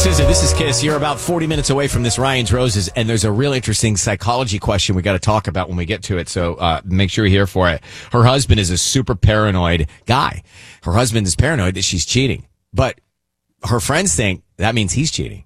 Scissor, this is Kiss. You're about 40 minutes away from this Ryan's Roses, and there's a real interesting psychology question we got to talk about when we get to it, so make sure you're here for it. Her husband is a super paranoid guy. Her husband is paranoid that she's cheating, but her friends think that means he's cheating.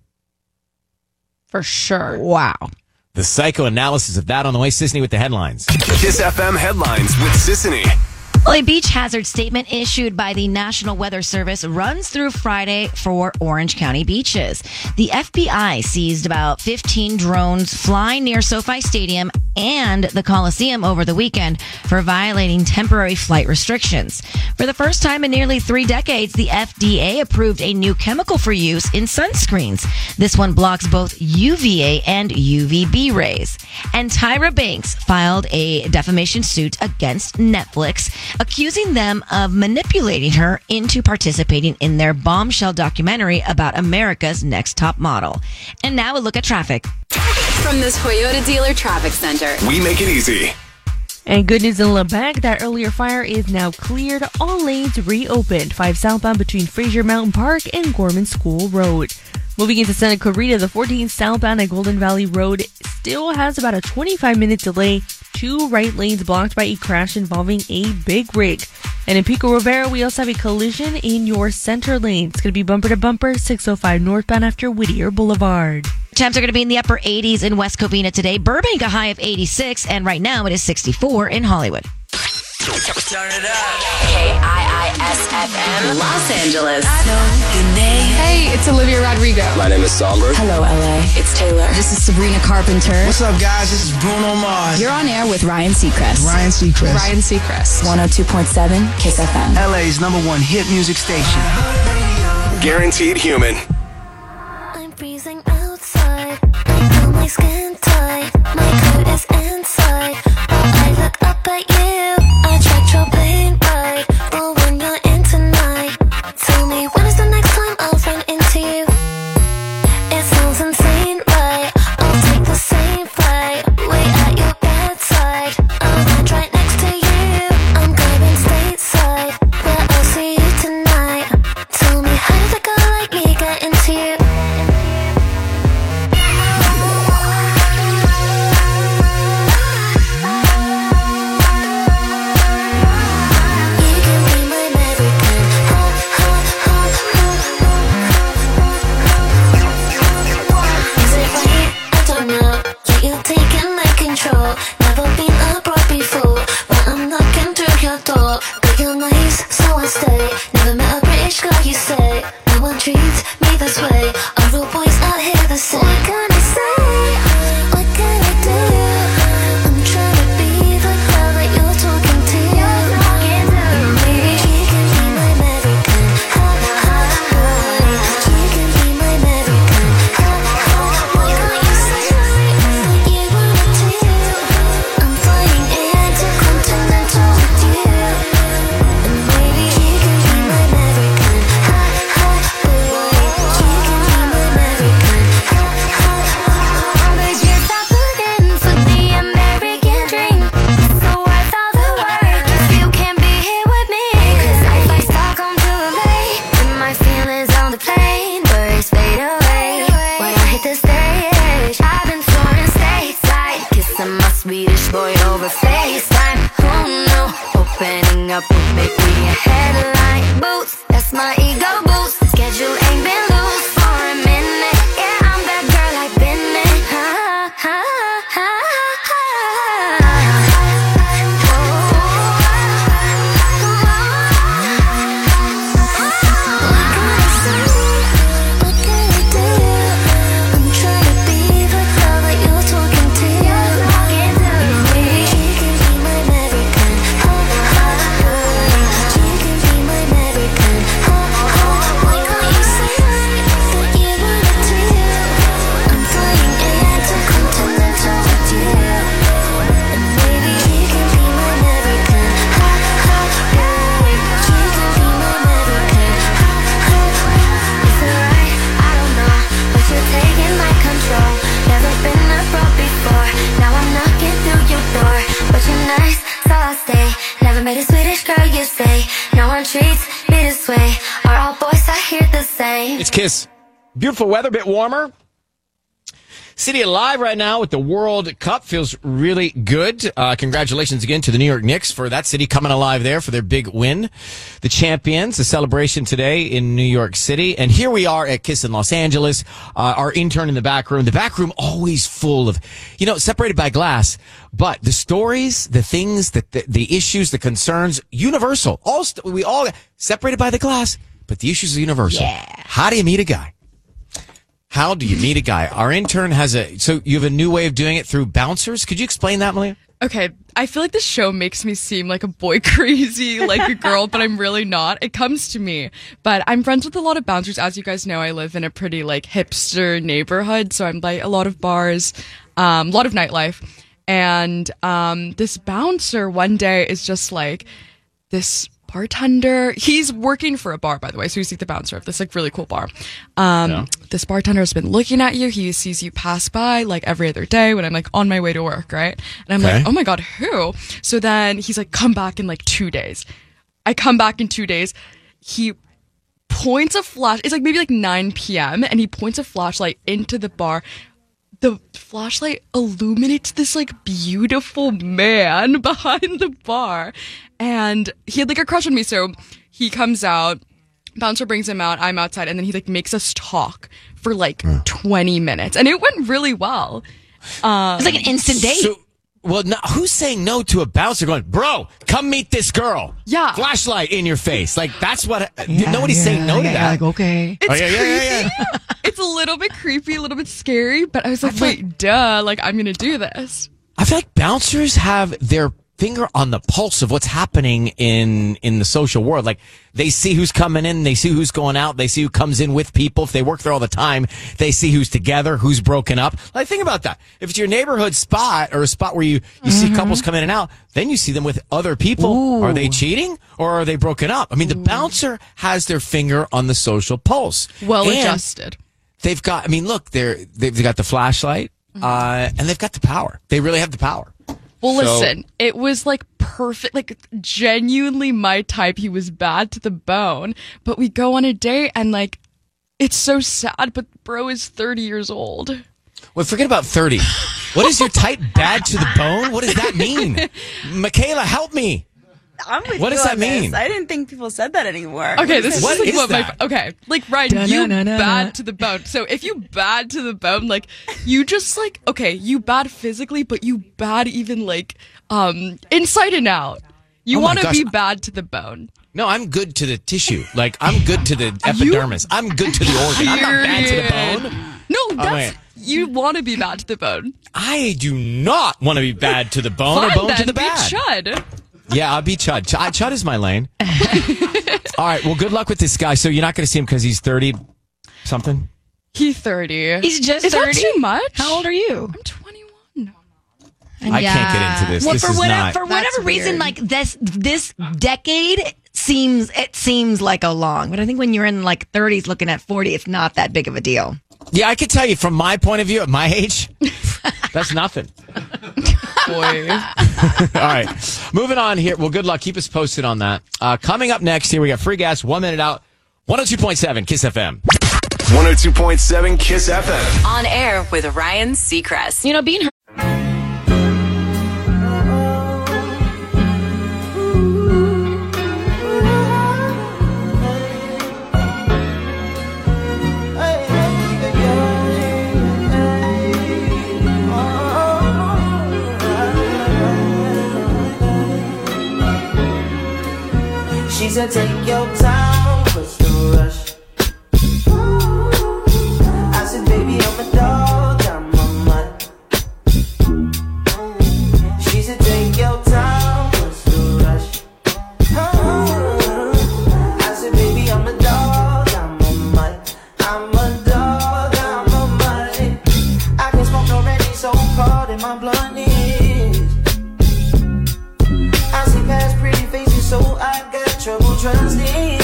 For sure. Wow. The psychoanalysis of that on the way. Sisney with the headlines. Kiss FM headlines with Sisney. Well, a beach hazard statement issued by the National Weather Service runs through Friday for Orange County beaches. The FBI seized about 15 drones flying near SoFi Stadium and the Coliseum over the weekend for violating temporary flight restrictions. For the first time in nearly 3 decades, the FDA approved a new chemical for use in sunscreens. This one blocks both UVA and UVB rays. And Tyra Banks filed a defamation suit against Netflix, accusing them of manipulating her into participating in their bombshell documentary about America's Next Top Model. And now a look at traffic. From this Toyota dealer traffic center. We make it easy. And good news in Lebec, that earlier fire is now cleared. All lanes reopened. 5 southbound between Fraser Mountain Park and Gorman School Road. Moving into Santa Clarita, the 14 southbound at Golden Valley Road still has about a 25-minute delay. 2 right lanes blocked by a crash involving a big rig. And in Pico Rivera, we also have a collision in your center lane. It's going to be bumper to bumper, 605 northbound after Whittier Boulevard. Temps are going to be in the upper 80s in West Covina today. Burbank, a high of 86, and right now it is 64 in Hollywood. Turn it up. KIIS-FM, Los Angeles. Hey, it's Olivia Rodrigo. My name is Somber. Hello, LA. It's Taylor. This is Sabrina Carpenter. What's up, guys? This is Bruno Mars. You're on air with Ryan Seacrest. Ryan Seacrest. Ryan Seacrest. 102.7 Kiss FM. LA's #1 hit music station. Guaranteed human. I'm freezing outside. I feel my skin tight. My coat is inside. While I look up at you, I checked your plane ride. Well, when you're in tonight, tell me when is the next time I'll run into you? It sounds insane, right? I'll take the same flight. Wait at your bedside. I'll land right next to you. I'm going stateside, but I'll see you tonight. Tell me, how did a girl like me get into you? Never been abroad before, but I'm knocking through your door. But you're nice, so I stay. Never met a British girl, you say. No one treats me this way. All the boys out here the same. What can I say? What can I do? I'm trying to be the girl that you're talking to. Maybe she can be my American. She can be my American. What can you say that you wanna do? I'm flying intercontinental with you. And maybe she can be my American. She can be my American. But you stop looking for the American dream. So worth all the work if you can't be here with me. 'Cause I fly Stockholm to LA, and my feelings on the plane. Birds fade away when I hit the stage. I've been flying stateside, kissing my Swedish boy over FaceTime. Oh no, opening up would make me a headline. Boots, that's my ego boost. Schedule ain't been loose for a minute. Yeah, I'm that girl I've been in. What can I do? I'm trying to be the girl that you're talking to. Maybe she can be my American. She can be my American. Why can't you say that you wanna do? I'm flying intercontinental with you. And maybe she can be my American. She can be my American. Is it right? I don't know, but you're taking my control. Never been abroad before. Now I'm knocking through your door. But you're nice, so I'll stay. Never met a Swedish girl, you say. No one treats me this way. Are all boys out here the same? It's Kiss. Beautiful weather, a bit warmer. City alive right now with the World Cup. Feels really good. Congratulations again to the New York Knicks for that city coming alive there for their big win. The champions, a celebration today in New York City. And here we are at Kiss in Los Angeles. Our intern in the back room. The back room always full of, separated by glass. But the stories, the things, the issues, the concerns, universal. We all separated by the glass, but the issues are universal. Yeah. How do you meet a guy? How do you meet a guy? Our intern so you have a new way of doing it through bouncers. Could you explain that, Malia? Okay, I feel like this show makes me seem like a boy crazy, like a girl, but I'm really not. It comes to me. But I'm friends with a lot of bouncers. As you guys know, I live in a pretty hipster neighborhood. So I'm by a lot of bars, a lot of nightlife. And this bouncer one day is just this bartender. He's working for a bar, by the way, so he's the bouncer of this really cool bar. This bartender has been looking at you. He sees you pass by every other day when I'm on my way to work, right? And I'm oh my god, who? So then he's come back in 2 days. I come back in 2 days. He points a flash. It's maybe 9 p.m. and he points a flashlight into the bar. The flashlight illuminates this beautiful man behind the bar, and he had a crush on me. So he comes out, bouncer brings him out, I'm outside, and then he makes us talk for 20 minutes, and it went really well. It was an instant date. Who's saying no to a bouncer going, bro, come meet this girl? Yeah. Flashlight in your face. That's what, nobody's saying no to that. Okay. It's creepy. It's a little bit creepy, a little bit scary, but I was wait, duh, I'm gonna do this. I feel like bouncers have their finger on the pulse of what's happening in the social world. They see who's coming in, they see who's going out, they see who comes in with people. If they work there all the time, they see who's together, who's broken up. Think about that. If it's your neighborhood spot or a spot where you see couples come in and out, then you see them with other people. Ooh. Are they cheating or are they broken up? I mean, the bouncer has their finger on the social pulse. Well adjusted. They've got, look, they've got the flashlight, and they've got the power. They really have the power. Well, listen, it was perfect, genuinely my type. He was bad to the bone, but we go on a date and it's so sad, but bro is 30 years old. Well, forget about 30. What is your type bad to the bone? What does that mean? Michaela, help me. What does that mean? I didn't think people said that anymore. Okay, this what is is that? Okay, Ryan, you bad to the bone. So if you bad to the bone, you just okay, you bad physically, but you bad even inside and out. You want to be bad to the bone. No, I'm good to the tissue. I'm good to the epidermis. I'm good to the organ. I'm not bad to the bone. No, you want to be bad to the bone. I do not want to be bad to the bone. Fine, or bone then, to the be bad. Chud. Yeah, I'll be Chud. Chud is my lane. All right, well, good luck with this guy. So you're not going to see him because he's 30 something? He's 30. He's just 30? Is that too much? How old are you? I'm 21. I can't get into this. Well, this for is not. For whatever reason, this decade seems like a long. But I think when you're in 30s looking at 40, it's not that big of a deal. Yeah, I can tell you from my point of view at my age, that's nothing. Boy. All right. Moving on here. Well, good luck. Keep us posted on that. Coming up next here, we got free gas, 1 minute out. 102.7 Kiss FM. 102.7 Kiss FM. On air with Ryan Seacrest. Being She said, take your time, what's the rush? I said, baby, I'm a dog, I'm a mutt. She said, take your time, what's the rush? I said, baby, I'm a dog, I'm a mutt. I'm a dog, I'm a mutt. I can smoke already, so cold in my blunt is. I see past pretty faces, so I got trouble trusting.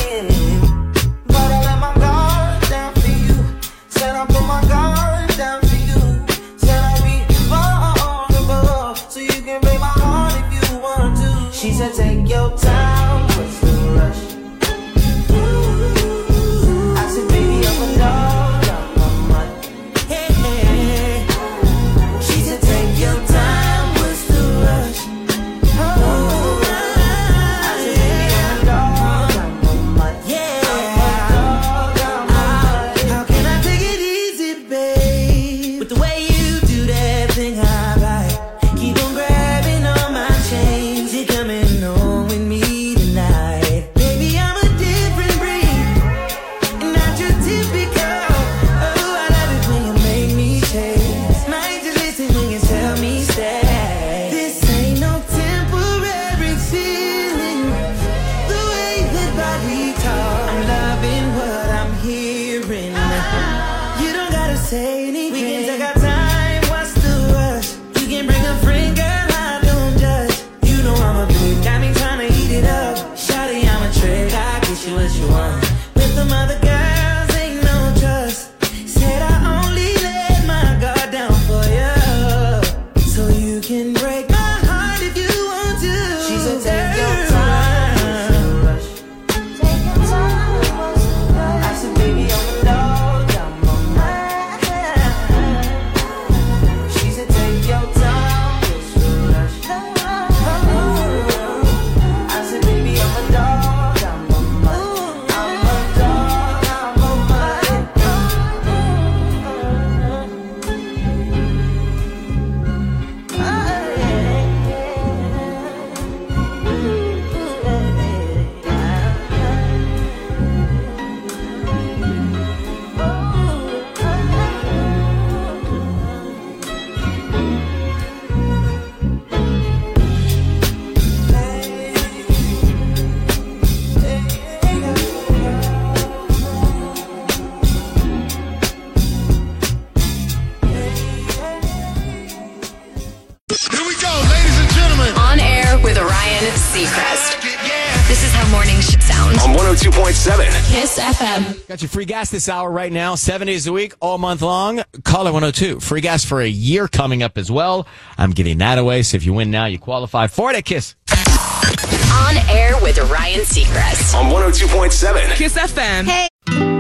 Kiss FM. Got your free gas this hour right now, 7 days a week, all month long. Caller 102. Free gas for a year coming up as well. I'm giving that away, so if you win now, you qualify for it at Kiss. On air with Ryan Seacrest. On 102.7 Kiss FM. Hey.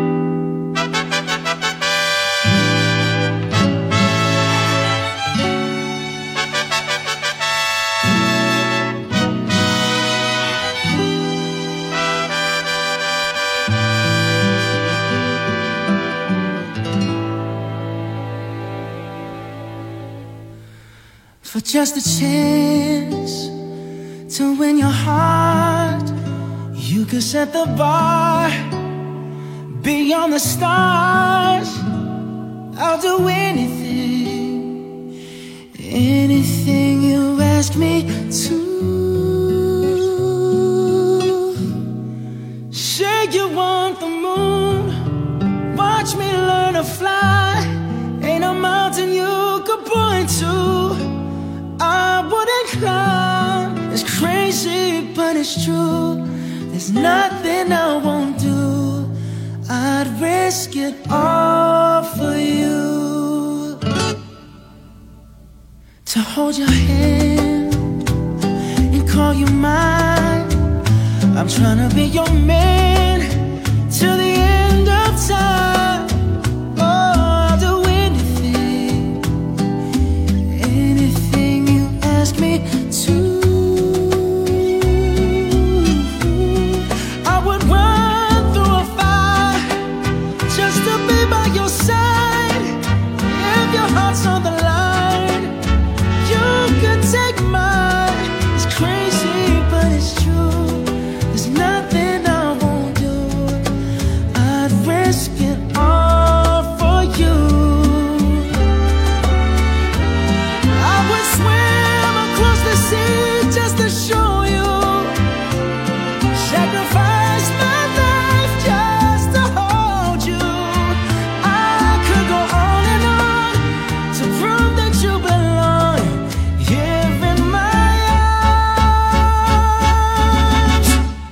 For just a chance to win your heart, you could set the bar beyond the stars. I'll do anything, anything you ask me to. Say you want the moon, watch me learn to fly. Ain't a mountain you could point to I wouldn't climb. It's crazy, but it's true. There's nothing I won't do. I'd risk it all for you. To hold your hand and call you mine. I'm trying to be your man till the end of time. Oh, I'll do anything, anything you ask me to. I would run through a fire just to be by your side. If your heart's on the line, you could take mine. It's crazy, but it's true. There's nothing I won't do. I'd risk it all for you. I would swim across the sea just to show you. Sacrifice my life just to hold you. I could go on and on to prove that you belong here in my arms.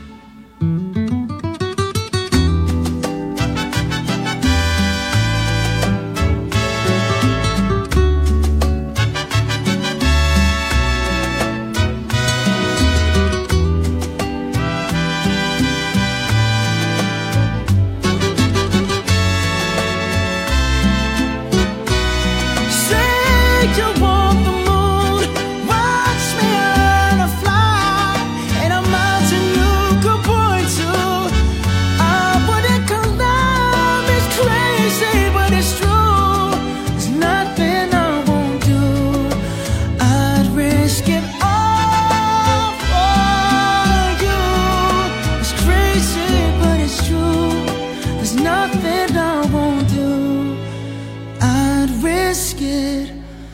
Say you want the moon, watch me learn to fly. Ain't a mountain you could point to I wouldn't climb. It's crazy, but it's true. There's nothing I won't do. I'd risk it all for you. It's crazy, but it's true. There's nothing I won't do. I'd risk it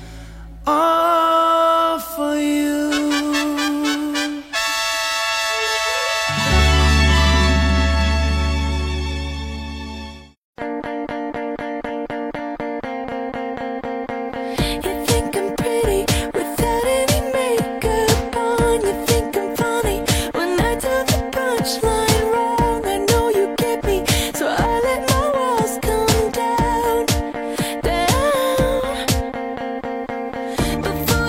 all for you. You think I'm pretty without any makeup on. You think I'm funny when I tell the punchline wrong. I know you get me, so I let my walls come down, down. Before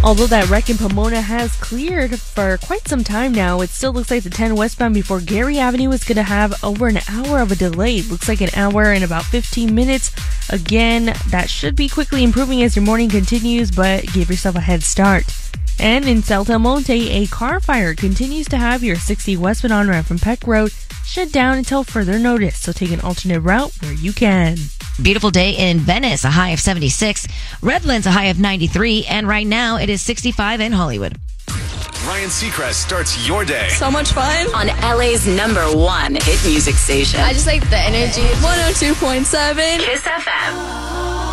Although that wreck in Pomona has cleared for quite some time now, it still looks like the 10 westbound before Gary Avenue is going to have over an hour of a delay. It looks like an hour and about 15 minutes. Again, that should be quickly improving as your morning continues, but give yourself a head start. And in South El Monte, a car fire continues to have your 60 westbound on-ramp from Peck Road shut down until further notice, so take an alternate route where you can. Beautiful day in Venice, a high of 76. Redlands, a high of 93. And right now, it is 65 in Hollywood. Ryan Seacrest starts your day. So much fun on LA's #1 hit music station. I just like the energy. 102.7 Kiss FM.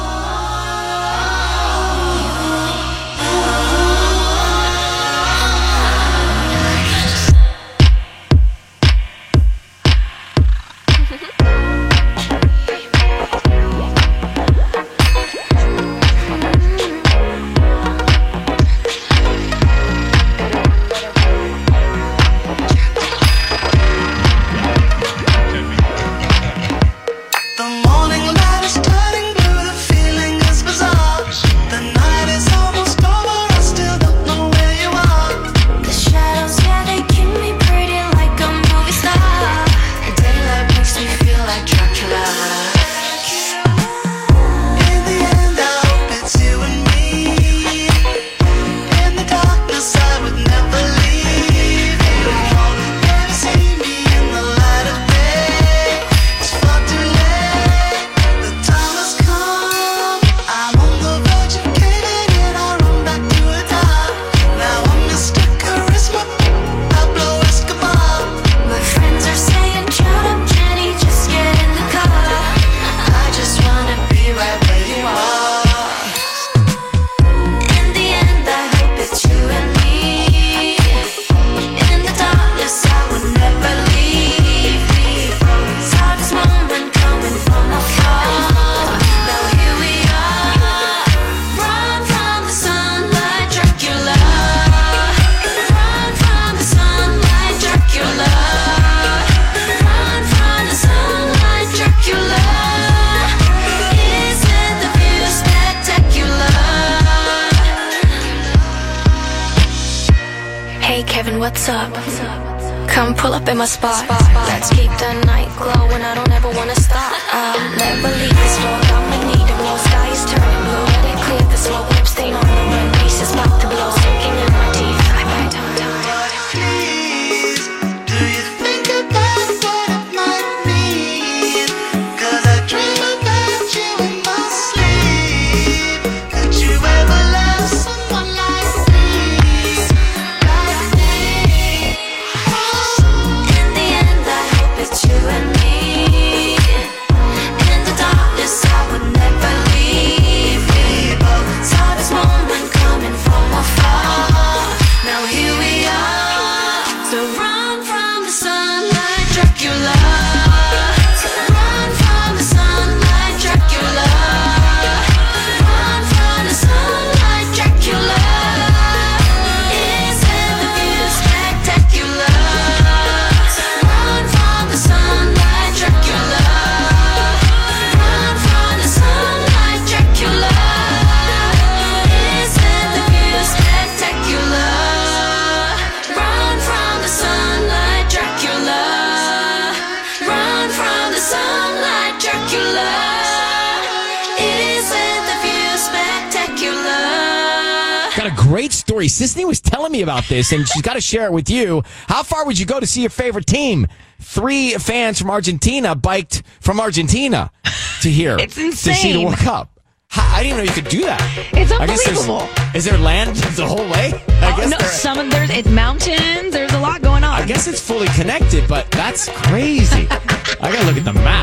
What's up? Come pull up in my spot. Let's keep the night glowing. I don't ever wanna stop. I'll never leave this road. I'ma need it. No sky is turning blue. Let it clear the smoke. Whip stain on the run. Pieces about to blow. Soaking in my teeth. I might Please, do you think about what it might mean? 'Cause I dream about you in my sleep. Could you ever love someone like me? you and me. In the darkness, I would never leave. We both saw this moment coming from afar. Now here we are. So run from the sunlight, Dracula. So run from the sunlight, Dracula. Run from the sunlight, Dracula. Isn't the view spectacular? Run from the sunlight, Dracula. Run from the sunlight, Dracula. Isn't the view spectacular? Run from the sunlight, Dracula. Run from the sunlight, Dracula. Isn't the view spectacular? Got a great story. Sisney was telling me about this, and she's got to share it with you. How far would you go to see your favorite team? 3 fans from Argentina biked from Argentina to here. It's To see the insane. World Cup. I didn't know you could do that. It's I guess unbelievable. is there land the whole way? There's it's mountains. There's a lot going on. I guess it's fully connected, but that's crazy. I gotta look at the map.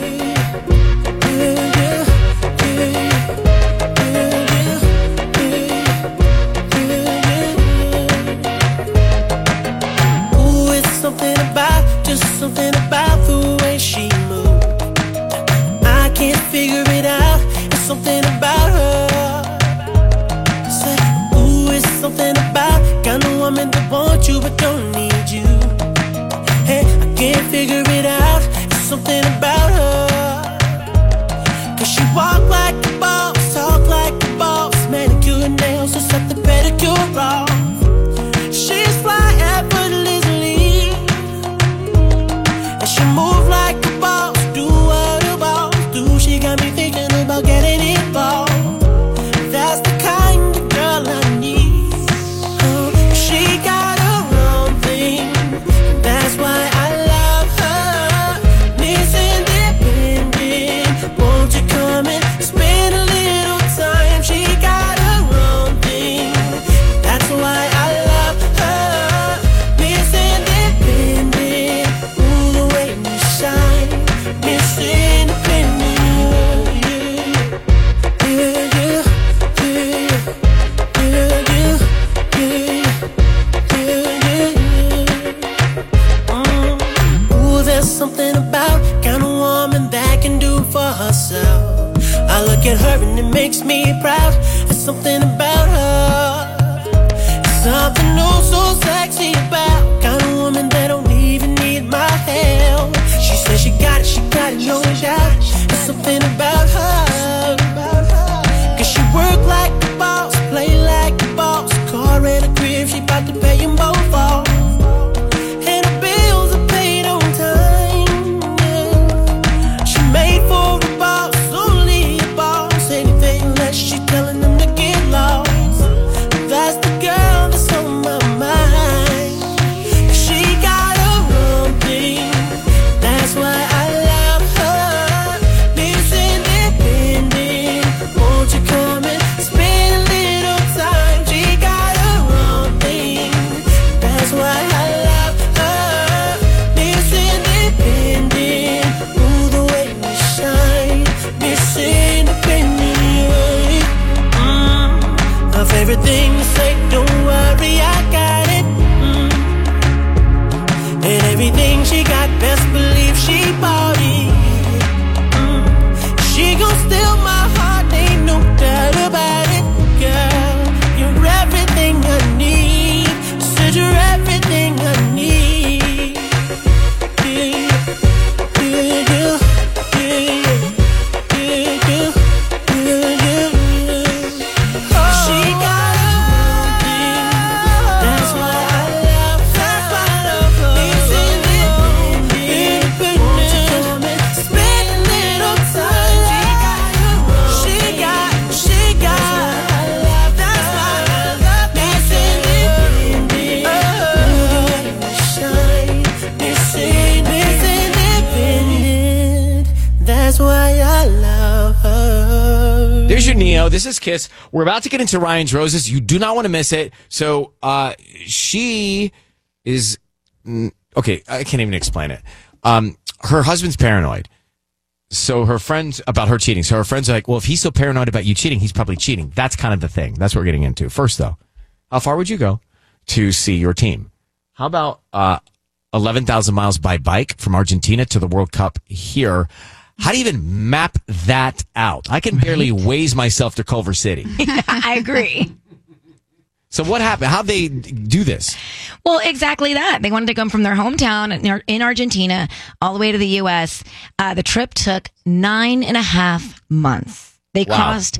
Ooh, it's something about the way she moves. I can't figure it out. It's something about her. Say, ooh, it's something about kind of woman that wants you but don't need you. Hey, I can't figure it out. It's something about her. 'Cause she walk like a boss, talk like a boss, manicure and nails, just set the pedicure. her and it makes me proud. There's something about her, something oh so sexy about. Kind of woman that don't even need my help. She says she got it, no doubt. There's something about her, cause she work like a boss, play like a boss. Car and a crib, she bout to pay them both off. And her bills are paid on time, yeah. She made for a boss, only a boss. Anything less, she telling them to get lost. That's the girl that's on my mind. She got her own thing, that's why I love her. Miss Independent, won't you come and spend a little time? She got her own thing, that's why I love her. Miss Independent, ooh, the way you shine. Miss Independent, her favorite thing to say, don't worry, I got it. And everything she got, best believe she bought it. She gon' steal my heart, ain't no doubt about it. Girl, you're everything I need. Said you're everything I need. She got her thing, that's why I love her. Miss Independent, won't you come and spend a little time? She got, that's why I love Miss Independent. Shine, Miss Independent, that's why I love her. There's your Neo. This is Kiss. We're about to get into Ryan's Roses. You do not want to miss it. So, she is, okay, I can't even explain it. Her husband's paranoid. So her friends about her cheating. So her friends are like, well, if he's so paranoid about you cheating, he's probably cheating. That's kind of the thing. That's what we're getting into. First, though, how far would you go to see your team? How about 11,000 miles by bike from Argentina to the World Cup here? How do you even map that out? I can barely waze myself to Culver City. I agree. So what happened? How'd they do this? Well, exactly that. They wanted to come from their hometown in Argentina all the way to the U.S. The trip took 9.5 months. They crossed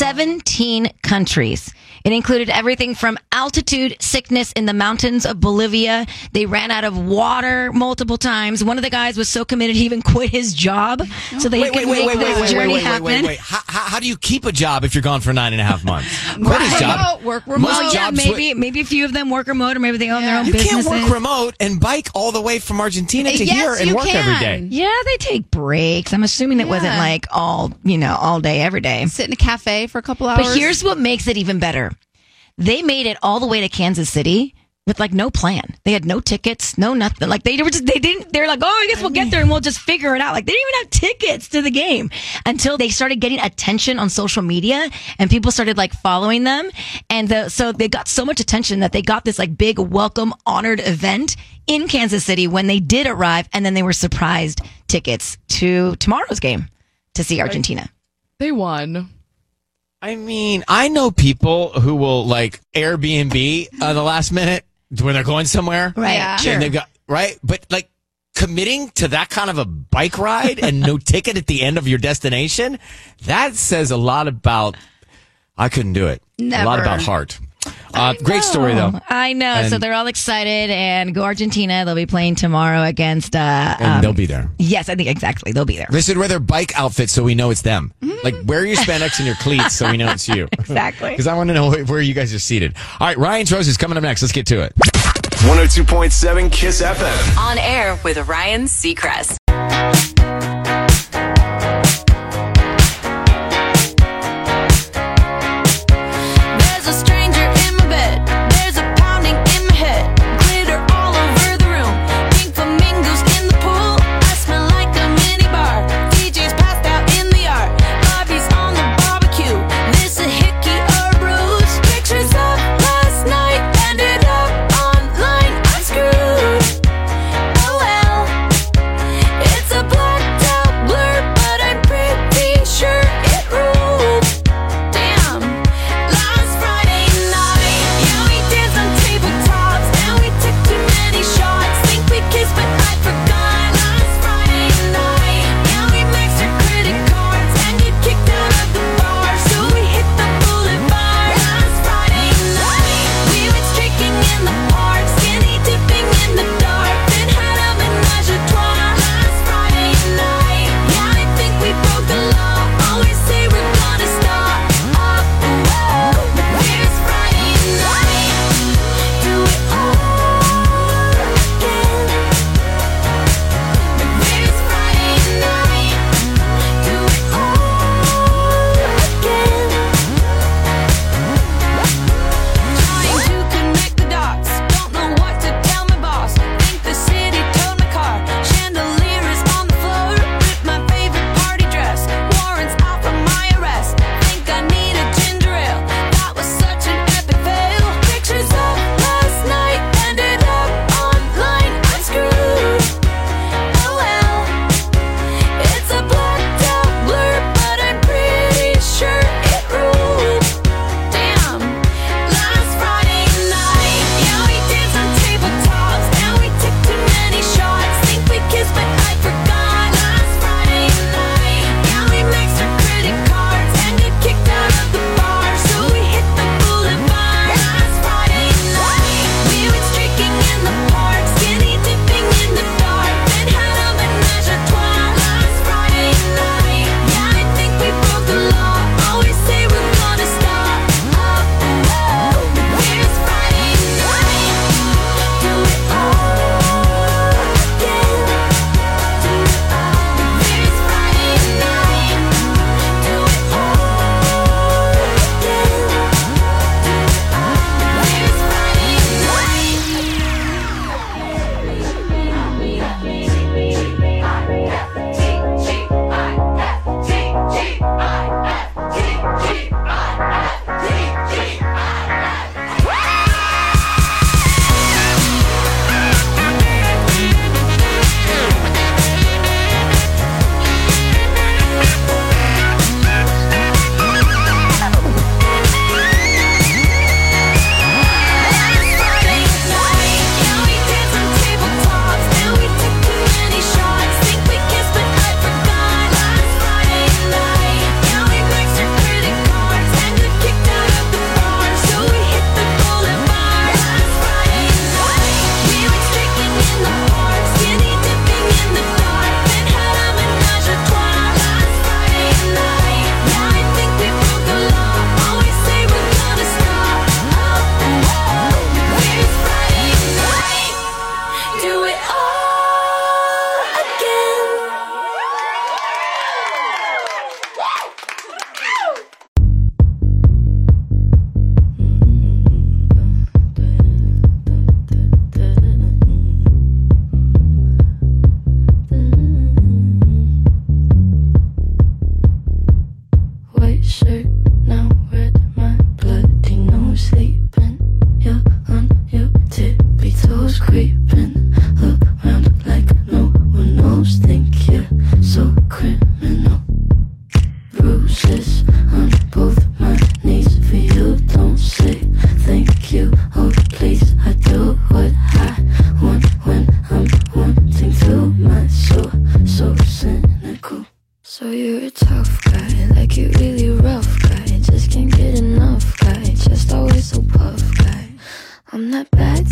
17 countries. It included everything from altitude sickness in the mountains of Bolivia. They ran out of water multiple times. One of the guys was so committed he even quit his job so they could make this journey happen. Wait. How do you keep a job if you're gone for 9.5 months? Quit his job. Work remote. Most jobs maybe a few of them work remote, or maybe they own their own You businesses. can't work remote and bike all the way from Argentina to here and work every day. Yeah, they take breaks. I'm assuming it wasn't like all day, every day. Sit in a cafe for a couple hours. But here's what makes it even better. They made it all the way to Kansas City with like no plan. They had no tickets, no nothing. Like they're like, oh, I guess we'll get there and we'll just figure it out. Like they didn't even have tickets to the game until they started getting attention on social media and people started like following them. And so they got so much attention that they got this like big welcome honored event in Kansas City when they did arrive. And then they were surprised tickets to tomorrow's game to see Argentina. They won. I mean, I know people who will like Airbnb the last minute when they're going somewhere. Right. Yeah. And they've got, right. But like committing to that kind of a bike ride and no ticket at the end of your destination, that says a lot about, I couldn't do it. Never. A lot about heart. Great story, though. I know. And so they're all excited and go Argentina. They'll be playing tomorrow against. and they'll be there. Yes, I think exactly. They'll be there. They should wear their bike outfits so we know it's them. Like, wear your spandex and your cleats so we know it's you. Exactly. Because I want to know where you guys are seated. All right, Ryan's Roses coming up next. Let's get to it. 102.7 Kiss FM. On air with Ryan Seacrest. There's a stranger in my bed. There's a pounding in my head. Glitter all over the room. Pink flamingos in the pool. I smell like a mini bar. DJ's passed out in the yard. Bobby's on the barbecue. This a hickey or a bruise. Pictures of last night ended up online. I'm screwed. Oh well.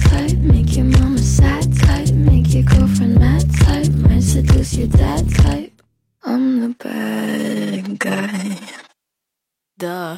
type, make your mama sad type, make your girlfriend mad type, might seduce your dad type. I'm the bad guy. Duh.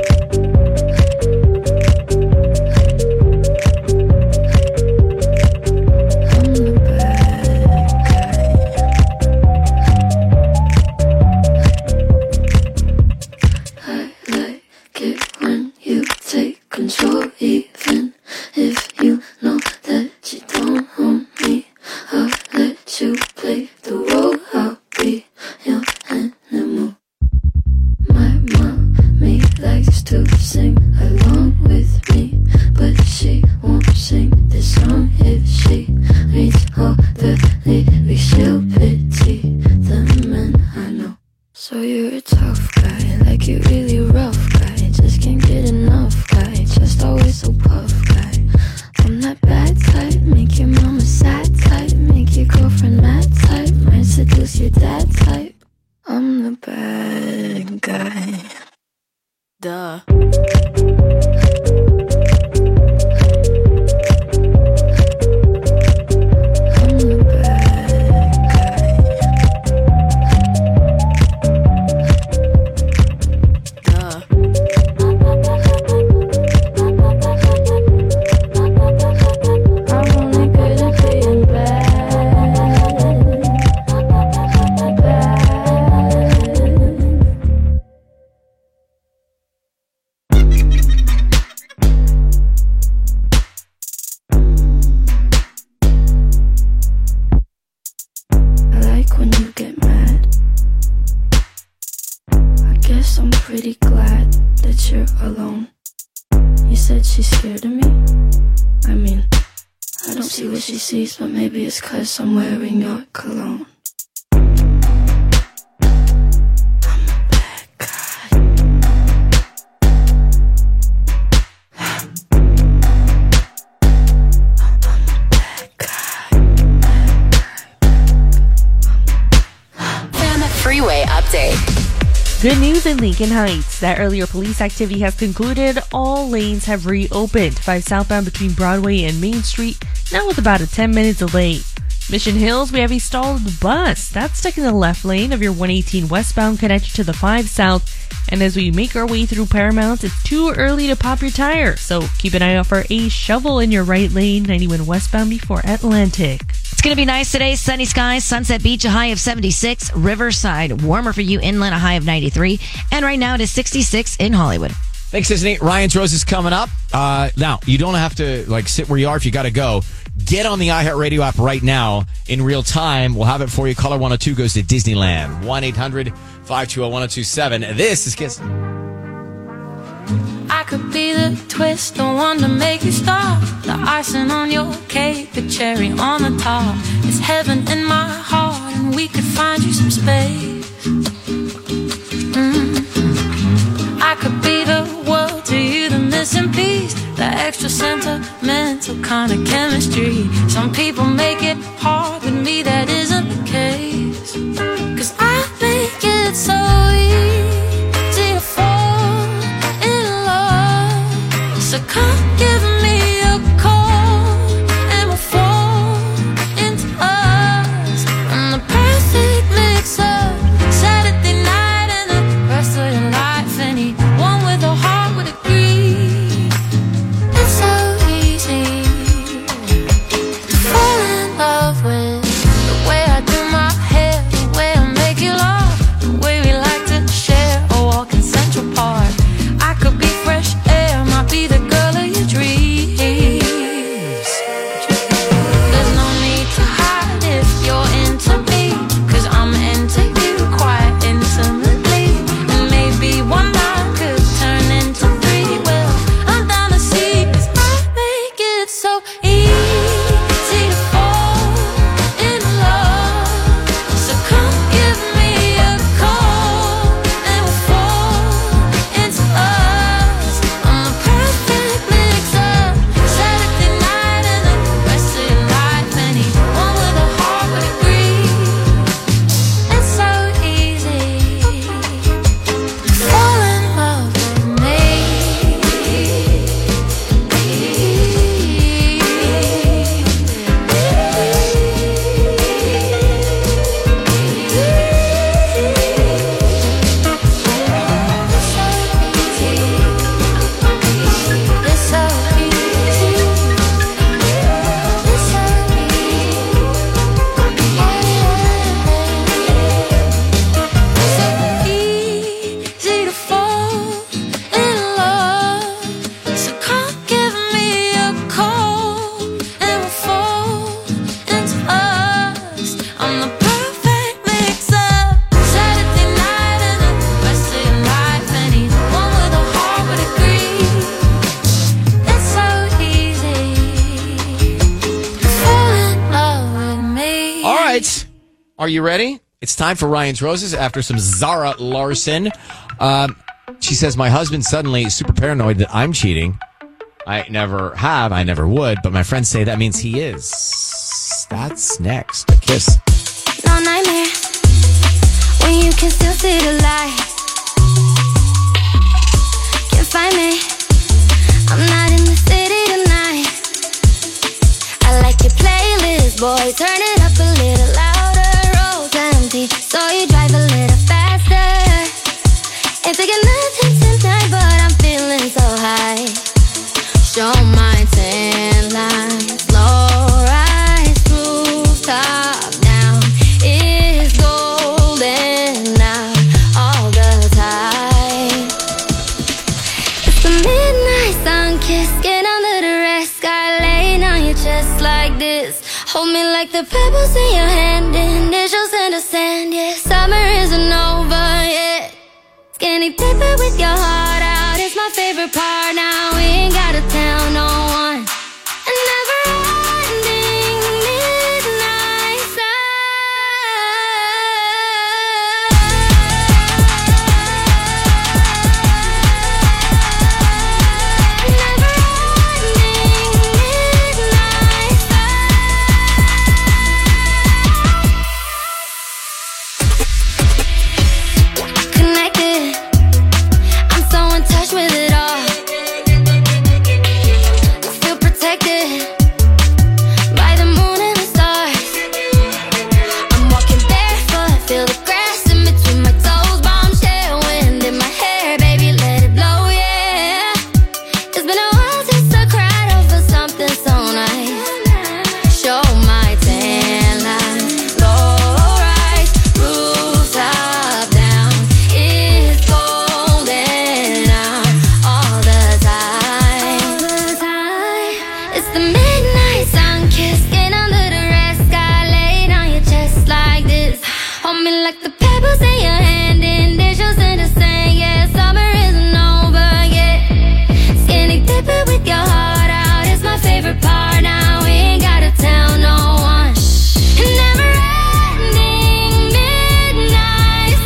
Control, even if you know that you don't own me. I'll let you play the role. I'll be your animal. My mommy likes to sing along with me, but she won't sing this song if she reads all the lyrics. She'll pity the men I know. So you're a tough guy, like you're really rough guy. Just can't get enough guy, just always so puff guy. I'm that bad type, make your mama sad type, make your girlfriend mad type, might seduce your dad type. I'm the bad guy. Duh. I'm pretty glad that you're alone. You said she's scared of me? I mean, I don't see what she sees, but maybe it's 'cause I'm wearing your cologne. Freeway update. Good news in Lincoln Heights. That earlier police activity has concluded. All lanes have reopened. 5 southbound between Broadway and Main Street, now with about a 10-minute delay. Mission Hills, we have a stalled bus. That's stuck in the left lane of your 118 westbound connected to the 5 south. And as we make our way through Paramount, it's too early to pop your tire. So keep an eye out for a shovel in your right lane, 91 westbound before Atlantic. It's going to be nice today. Sunny skies, Sunset Beach, a high of 76. Riverside, warmer for you. Inland, a high of 93. And right now it is 66 in Hollywood. Thanks, Disney. Ryan's Rose is coming up. Now, you don't have to sit where you are if you got to go. Get on the iHeartRadio app right now in real time. We'll have it for you. Caller 102 goes to Disneyland. 1-800-520-1027. This is Kiss. I could be the twist, the one to make you stop, the icing on your cake, the cherry on the top. It's heaven in my heart, and we could find you some space. I could be the world to you, the missing piece, the extra sentimental kind of chemistry. Some people make it hard, with me that isn't the case. 'Cause I make it so easy to fall in love. So come give me a call, and we'll fall into us. And the perfect mix up, Saturday night and the rest of your life. Anyone with a heart would agree. It's so easy to fall in love with the way I do my hair, the way I make you laugh, the way we like to share a walk in Central Park. I could be fresh air, might be the girl of your dreams. There's no need to hide if you're into me, 'cause I'm into you quite intimately. And maybe one night could turn into 3. Well, I'm down to see, 'cause I make it so easy to fall in love. So come give me a call, and we'll fall into us. I'm the perfect mix up, Saturday night and the rest of your life. Anyone with a heart would agree. It's so easy to fall in love with me. Are you ready? It's time for Ryan's Roses after some Zara Larson. She says, my husband suddenly is super paranoid that I'm cheating. I never have. I never would. But my friends say that means he is. That's next. A Kiss. No nightmare when you can still see the light. Can't find me. I'm not in the city tonight. I like your playlist, boy. Turn it up a little louder. Roads empty, so you drive a little faster. Ain't taking nothing tonight, but I'm feeling so high. Show my tan lines, low rise, rooftop down. It's golden out all the time. It's the midnight sun kiss, get under the red sky, laying on your chest like this. Hold me like the pebbles in your hand, initials in the sand. Yeah, summer isn't over yet. Skinny dipping with your heart out is my favorite part. Now we ain't gotta tell no one. A never-ending midnight connected. I'm so in touch with it all. Feel protected by the moon and the stars. I'm walking barefoot, feel the grass in between my toes. Bombshell wind in my hair, baby, let it blow, yeah. It's been a while since I cried over something so nice. Show my tan line, low rise, rooftop down. It's golden out all the time. It's the midnight sun kiss, get under the red sky, laid on your chest like this. Hold me like the pebbles in your hand, initials in the sand. Yeah, summer isn't over yet. Skinny dipping with your heart out is my favorite part. Now we ain't gotta tell no one. Never-ending midnight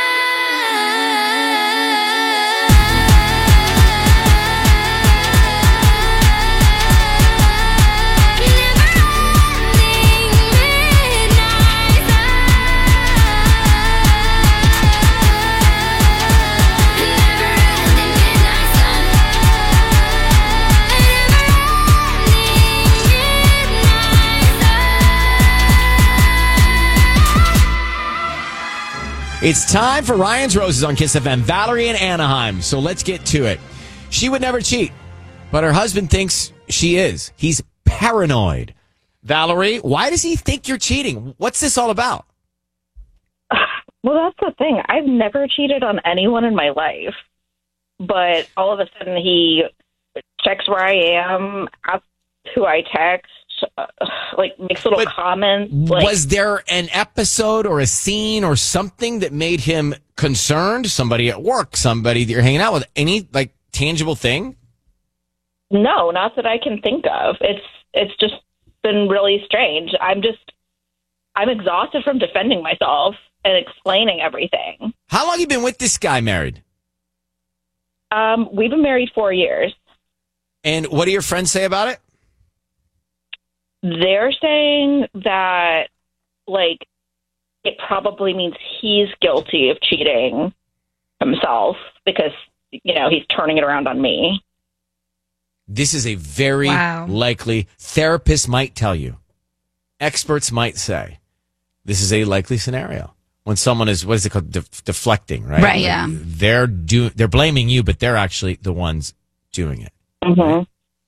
It's time for Ryan's Roses on Kiss FM. Valerie in Anaheim. So let's get to it. She would never cheat, but her husband thinks she is. He's paranoid. Valerie, why does he think you're cheating? What's this all about? Well, that's the thing. I've never cheated on anyone in my life. But all of a sudden he checks where I am, asks who I text, makes little comments. Was there an episode or a scene or something that made him concerned? Somebody at work, somebody that you're hanging out with, any tangible thing? No, not that I can think of. It's just been really strange. I'm exhausted from defending myself and explaining everything. How long have you been with this guy married? We've been married 4 years. And what do your friends say about it? They're saying that, it probably means he's guilty of cheating himself because, he's turning it around on me. This is a very likely, therapists might tell you, experts might say, this is a likely scenario. When someone is, what is it called, deflecting, right? Right, yeah. They're blaming you, but they're actually the ones doing it. Mm-hmm.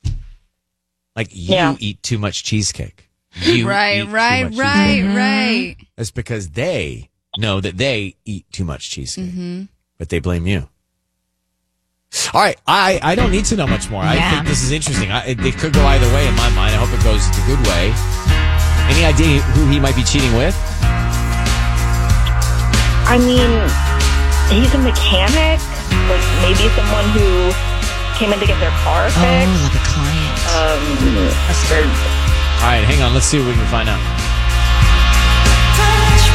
You eat too much cheesecake. Right. That's because they know that they eat too much cheesecake, but they blame you. All right, I don't need to know much more. I think this is interesting. It could go either way in my mind. I hope it goes the good way. Any idea who he might be cheating with? I mean, he's a mechanic. Maybe someone who came in to get their car fixed. Oh, like a client. All right, hang on. Let's see what we can find out. Touch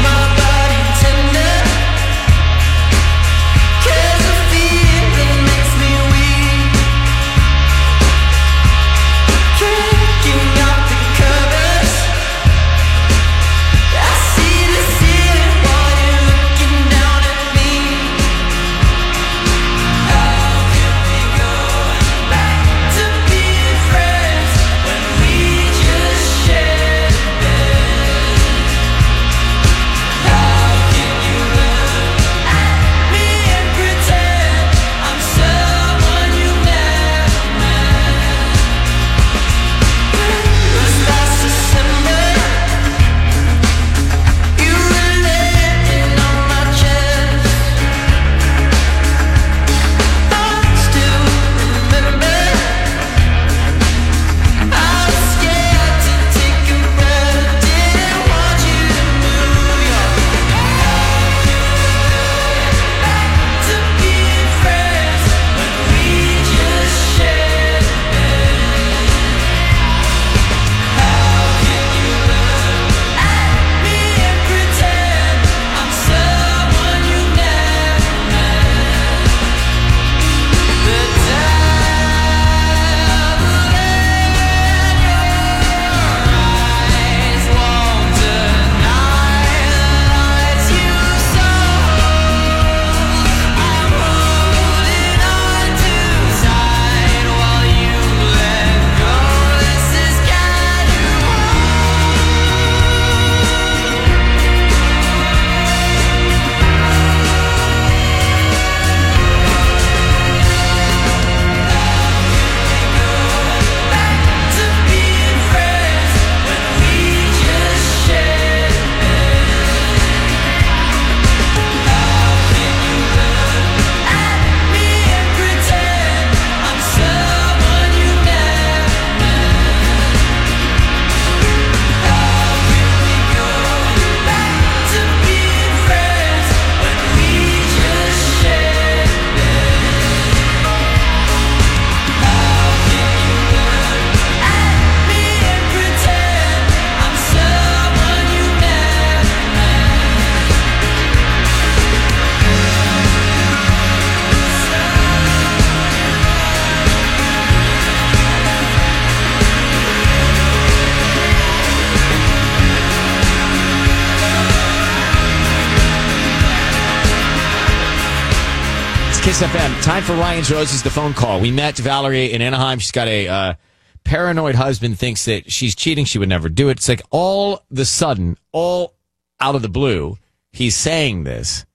Kiss FM. Time for Ryan's Roses, the phone call. We met Valerie in Anaheim. She's got a paranoid husband, thinks that she's cheating. She would never do it. It's like all of a sudden, all out of the blue, he's saying this,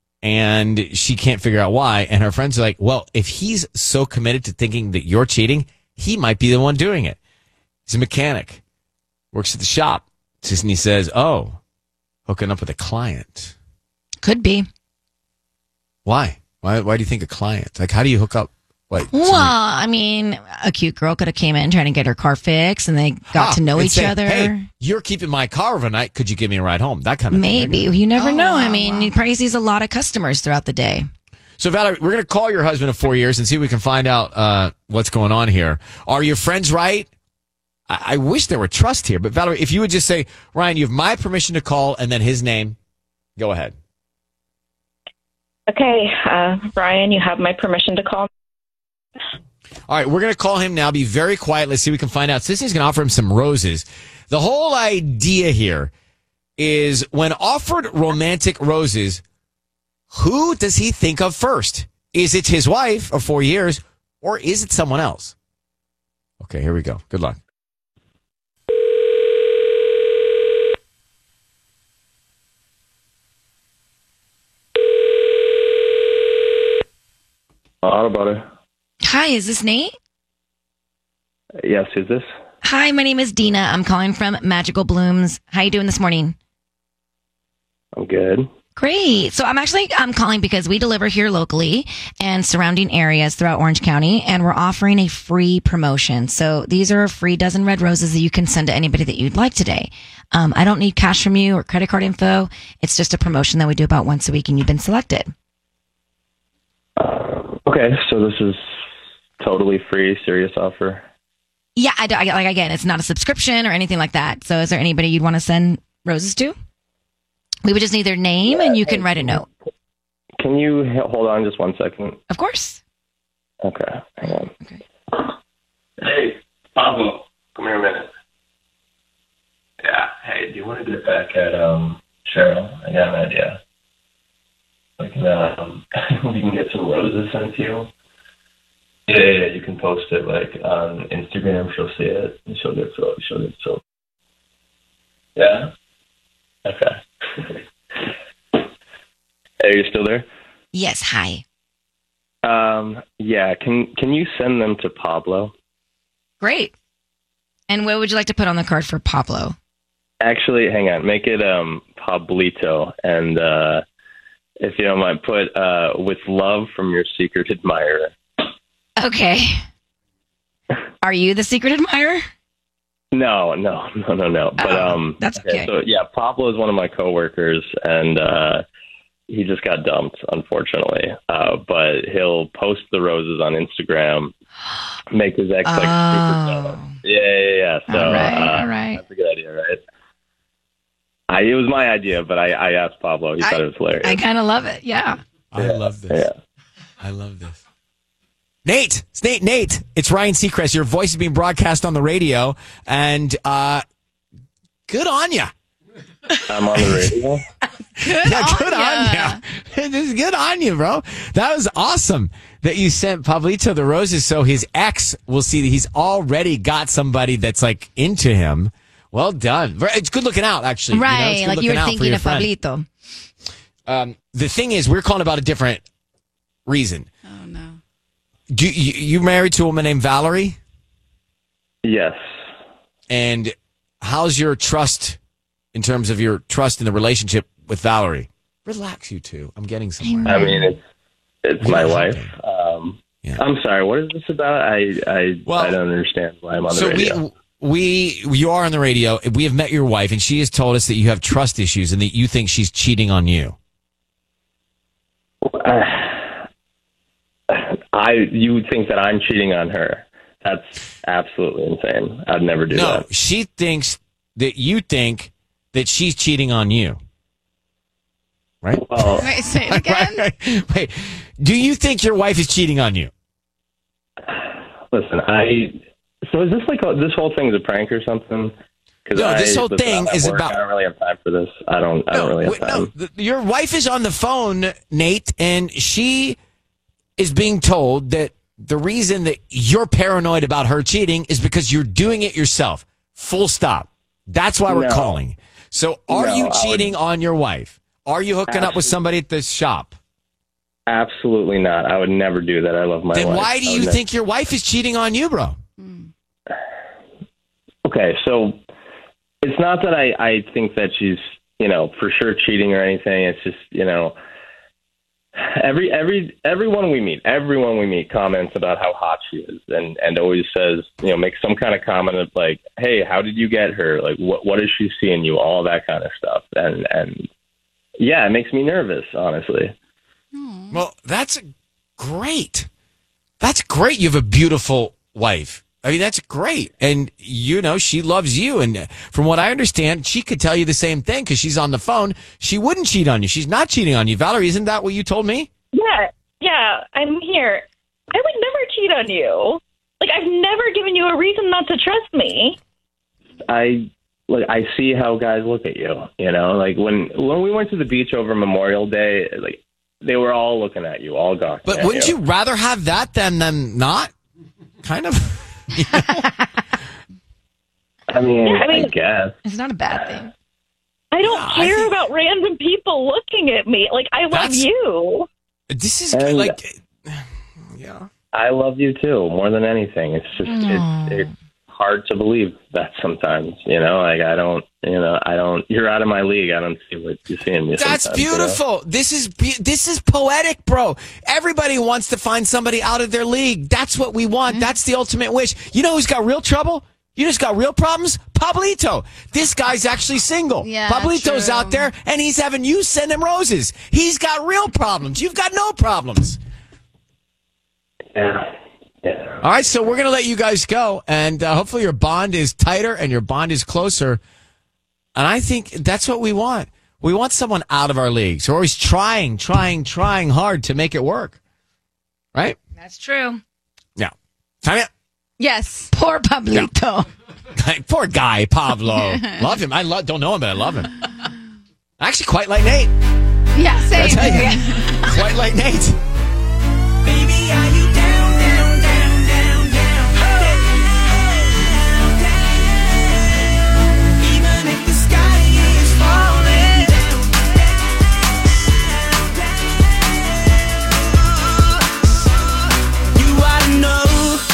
and she can't figure out why. And her friends are like, well, if he's so committed to thinking that you're cheating, he might be the one doing it. He's a mechanic, works at the shop. And he says, oh, hooking up with a client. Could be. Why? Why do you think a client? Like, how do you hook up? Like, well, I mean, a cute girl could have came in trying to get her car fixed, and they got to know each other. Hey, you're keeping my car overnight. Could you give me a ride home? That kind of Maybe. thing. You never know. I mean, he probably sees a lot of customers throughout the day. So, Valerie, we're going to call your husband of 4 years and see if we can find out what's going on here. Are your friends right? I wish there were trust here, but Valerie, if you would just say, Ryan, you have my permission to call, and then his name, go ahead. Okay, Ryan, you have my permission to call. All right, we're going to call him now. Be very quiet. Let's see if we can find out. Sisney's going to offer him some roses. The whole idea here is when offered romantic roses, who does he think of first? Is it his wife of 4 years, or is it someone else? Okay, here we go. Good luck. Auto Body. Hi, is this Nate? Yes, who's this? Hi, my name is Dina. I'm calling from Magical Blooms. How you doing this morning? I'm good. Great. So I'm calling because we deliver here locally and surrounding areas throughout Orange County, and we're offering a free promotion. So these are a free dozen red roses that you can send to anybody that you'd like today. I don't need cash from you or credit card info. It's just a promotion that we do about once a week, and you've been selected. Okay, so this is totally free, serious offer. Yeah, again, it's not a subscription or anything like that. So is there anybody you'd want to send roses to? We would just need their name, and you can write a note. Can you hold on just 1 second? Of course. Okay, hang on. Okay. Hey, Pablo, come here a minute. Yeah, hey, do you want to get back at Cheryl? I got an idea. We can get some roses sent to you. Yeah, you can post it on Instagram. She'll see it, and she'll get so. Yeah. Okay. Hey, are you still there? Yes. Hi. Yeah. Can you send them to Pablo? Great. And what would you like to put on the card for Pablo? Actually, hang on. Make it Pablito, and if you don't mind, put with love from your secret admirer. Okay. Are you the secret admirer? No. But that's okay. So yeah, Pablo is one of my coworkers, and he just got dumped, unfortunately. But he'll post the roses on Instagram, make his ex super jealous. Yeah. So all right. That's a good idea, right? It was my idea, but I asked Pablo. He thought it was hilarious. I kind of love it. Yeah. I love this. Yeah. I love this. Nate, it's Ryan Seacrest. Your voice is being broadcast on the radio, and good on you. I'm on the radio. Good on you. This is good on you, bro. That was awesome that you sent Pablito the roses so his ex will see that he's already got somebody that's into him. Well done. It's good looking out, actually. Right, you know, you were thinking of Pablito. The thing is, we're calling about a different reason. Oh, no. You married to a woman named Valerie? Yes. And how's your trust in terms of your trust in the relationship with Valerie? Relax, you two. I'm getting somewhere. I mean, it's my wife. I'm sorry. What is this about? I don't understand why I'm on the radio. You are on the radio. We have met your wife, and she has told us that you have trust issues and that you think she's cheating on you. You think that I'm cheating on her? That's absolutely insane. I'd never do that. No, she thinks that you think that she's cheating on you. Right? Well, wait, say it again. Wait, do you think your wife is cheating on you? Listen, so is this this whole thing is a prank or something? No, this whole thing is about. I don't really have time for this. I don't really have time. No, your wife is on the phone, Nate, and she is being told that the reason that you're paranoid about her cheating is because you're doing it yourself. Full stop. That's why we're calling. So are you cheating on your wife? Are you hooking up with somebody at the shop? Absolutely not. I would never do that. I love my wife. Then why do you think your wife is cheating on you, bro? Okay, so it's not that I think that she's, for sure cheating or anything. It's just, everyone we meet comments about how hot she is and always says, makes some kind of comment of like, hey, how did you get her? Like, what does she see in you? All that kind of stuff. And yeah, it makes me nervous, honestly. Well, that's great. That's great. You have a beautiful wife. I mean, that's great. And, she loves you. And from what I understand, she could tell you the same thing because she's on the phone. She wouldn't cheat on you. She's not cheating on you. Valerie, isn't that what you told me? Yeah, I'm here. I would never cheat on you. Like, I've never given you a reason not to trust me. I see how guys look at you, Like, when we went to the beach over Memorial Day, like, they were all looking at you, all gawking But wouldn't you rather have that than them not? Kind of. I mean, I guess. It's not a bad thing. I don't care about random people looking at me. Like, I love you. This is yeah. I love you too, more than anything. It's just, it's hard to believe that sometimes, like I don't, you're out of my league. I don't see what you see in me. That's beautiful. This is poetic, bro. Everybody wants to find somebody out of their league. That's what we want. That's the ultimate wish. You know who's got real trouble? You just got real problems? Pablito. This guy's actually single. Yeah, Pablito's true. out there and he's having you send him roses. He's got real problems. You've got no problems. Yeah. All right, so we're going to let you guys go, and hopefully your bond is tighter and your bond is closer. And I think that's what we want. We want someone out of our league. So we're always trying hard to make it work. Right? That's true. Yeah. Tanya? Yes. Poor Pablito. Yeah. Poor guy, Pablo. Love him. Don't know him, but I love him. I actually quite like Nate. Yeah, same. Quite like Nate. Baby, are you down, down, down, down, down, down, down? Even if the sky is falling down, down, down. You ought to know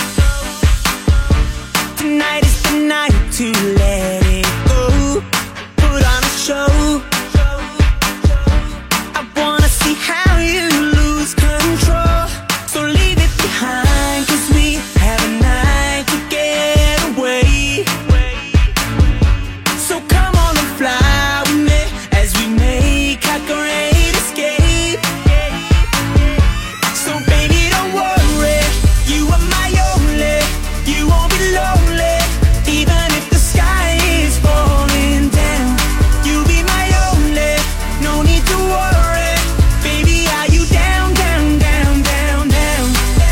tonight is the night to let it go. Put on a show. I wanna see how you lose control. So leave it behind, 'cause we have a night to get away. So come on and fly with me as we make our great escape. So baby, don't worry, you are my only. You won't be lonely, even if the sky is falling down. You'll be my only, no need to worry. Baby, are you down, down, down, down, down?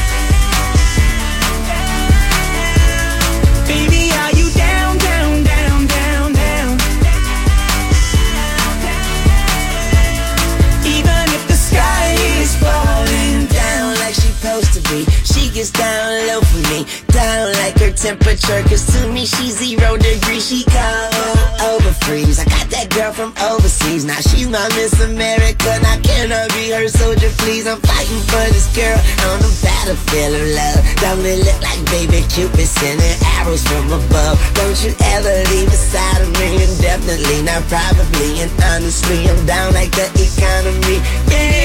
Baby, are you down, down, down, down, down? Even if the sky is falling down like she's supposed to be, she gets down low for me, down like her temperature, 'cause to me she's 0 degrees, she cold over freeze. I got that girl from overseas, now she's my Miss America, now can I be her soldier please? I'm fighting for this girl on the battlefield of love. Don't it look like baby Cupid sending arrows from above? Don't you ever leave beside of me, indefinitely, not probably, and honestly I'm down like the economy. Yeah.